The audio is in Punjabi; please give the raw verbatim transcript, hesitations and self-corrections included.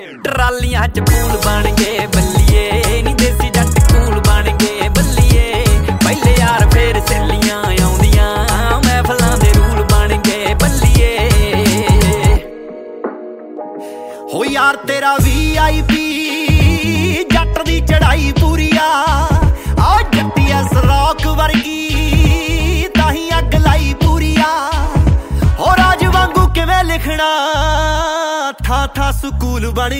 ਟਰਾਲੀਆਂ ਚ ਫੂਲ ਬਣ ਗਏ ਬੱਲੀਏ ਨੀ ਦੇਸੀ ਜੱਟ ਕੂਲ ਬਣ ਗਏ ਬੱਲੀਏ ਪਹਿਲੇ ਯਾਰ ਫੇਰ ਸੇਲੀਆਂ ਆਉਂਦੀਆਂ ਮਹਿਫਲਾਂ ਦੇ ਰੂਲ ਬਣ ਗਏ ਬੱਲੀਏ ਹੋ ਯਾਰ ਤੇਰਾ ਵੀ ਆਈ ਪੀ ਜੱਟ ਦੀ ਚੜਾਈ ਪੂਰੀ ਆ ਆ ਜੱਟੀ ਐਸ ਰੌਕ ਵਰਗੀ ਤਾਹੀਂ ਅੱਗ ਲਾਈ ਪੂਰੀ ਆ ਹੋ ਰਾਜ ਵਾਂਗੂ ਕਿਵੇਂ ਲਿਖਣਾ ਥਾਂ ਥਾਂ ਸਕੂਲ ਬਣ